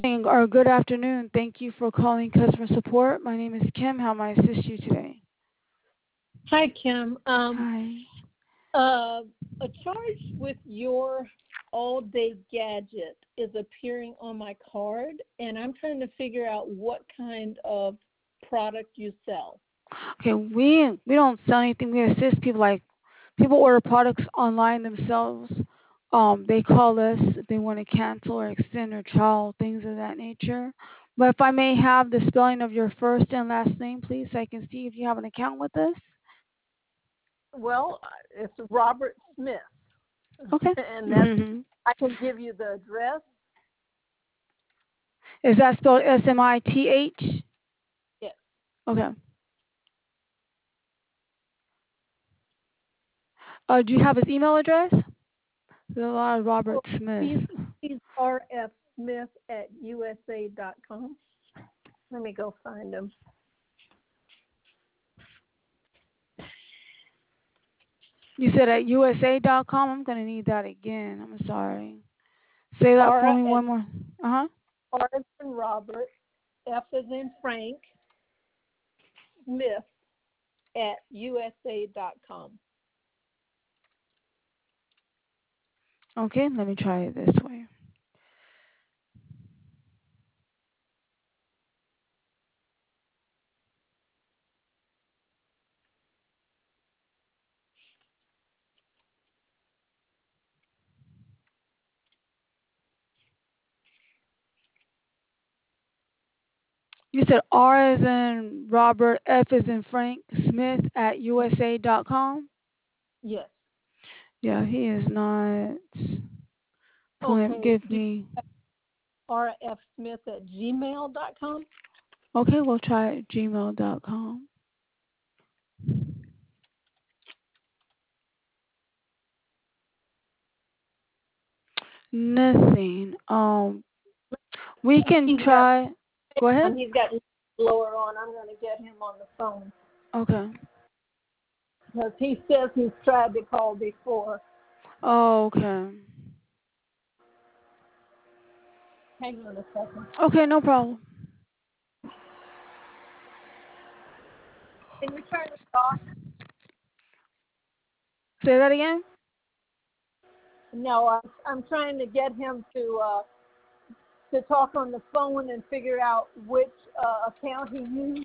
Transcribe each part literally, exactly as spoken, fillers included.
Morning or good afternoon. Thank you for calling customer support. My name is Kim. How may I assist you today? Hi, Kim. Um, Hi. uh, a charge with your all-day gadget is appearing on my card, and I'm trying to figure out what kind of product you sell. Okay, we we don't sell anything. We assist people like people order products online themselves. Um, they call us if they want to cancel or extend their trial, things of that nature. But if I may have the spelling of your first and last name, please, so I can see if you have an account with us. Well, uh, it's Robert Smith, Okay. and that's Mm-hmm. I can give you the address. Is that spelled S M I T H? Yes. Okay. Uh, do you have his email address? There's a lot of Robert Well, Smith. he's he's R F Smith at U S A dot com. Let me go find him. You said at U S A dot com? I'm going to need that again. I'm sorry. Say that R for me as one more. Uh-huh. R as in Robert, F as in Frank, Smith at U S A dot com. Okay, let me try it this way. You said R as in Robert, F as in Frank, Smith at U S A dot com? Yes. Yeah, he is not pulling. Okay. Give Do you me. have R F Smith at gmail dot com? Okay, we'll try it. gmail dot com. Nothing. Um, we can He's got try. Go ahead. and he's got his blower on. I'm going to get him on the phone Okay. because he says he's tried to call before. Oh, okay. Hang on a second. Okay, no problem. Can you turn it off? Say that again. No, I'm, I'm trying to get him to uh, to talk on the phone and figure out which uh, account he used.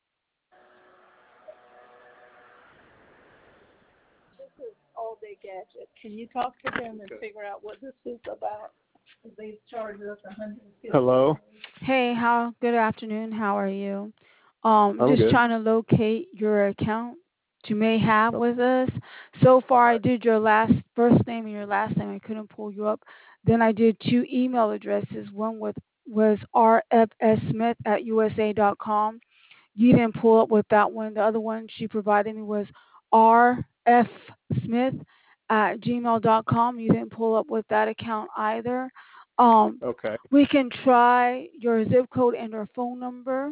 This is All Day Gadget. Can you talk to them and figure out what this is about? They charge us one hundred fifty dollars. Hello. Hey, how? Good afternoon. How are you? Um, I'm just good. trying to locate your account that you may have with us. So far, I did your last first name and your last name. I couldn't pull you up. Then I did two email addresses. One with was r f s smith at u s a dot com. You didn't pull up with that one. The other one she provided me was r f smith at gmail dot com. You didn't pull up with that account either. Um, Okay. we can try your zip code and your phone number.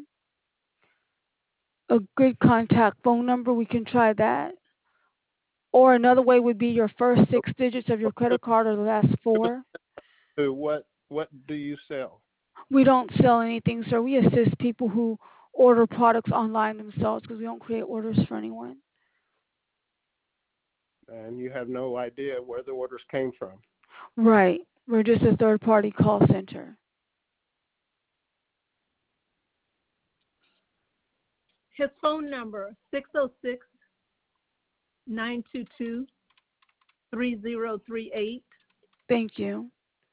A good contact phone number, we can try that. Or another way would be your first six digits of your credit card or the last four. So what what do you sell? We don't sell anything, sir. We assist people who order products online themselves because we don't create orders for anyone. And you have no idea where the orders came from. Right. We're just a third party call center. His phone number, six oh six, nine two two, three oh three eight. Thank you.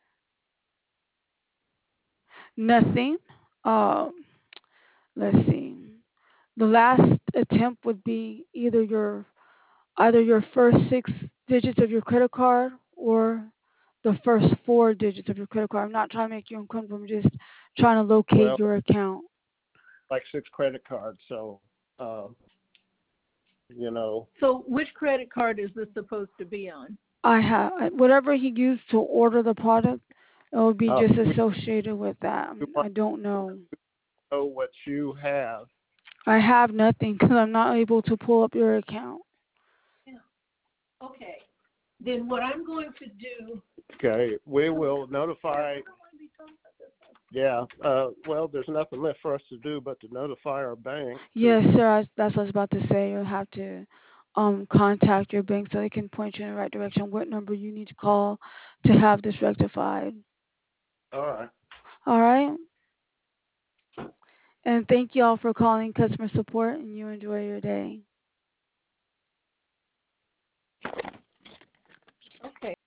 Nothing. Uh, let's see. The last attempt would be either your either your first six digits of your credit card or the first four digits of your credit card. I'm not trying to make you uncomfortable. I'm just trying to locate Well, your account. like six credit cards. So, uh, you know, So which credit card is this supposed to be on? I have whatever he used to order the product. It would be uh, just you, associated with that. you I want don't know. to know what you have. I have nothing because I'm not able to pull up your account. Yeah. Okay. Then what I'm going to do. Okay. We will notify. Yeah. Uh, well, there's nothing left for us to do but to notify our bank. Yes, To, sir. I, that's what I was about to say. You'll have to um, contact your bank so they can point you in the right direction. What number you need to call to have this rectified. all right. All right. And thank you all for calling customer support, and you enjoy your day. Okay.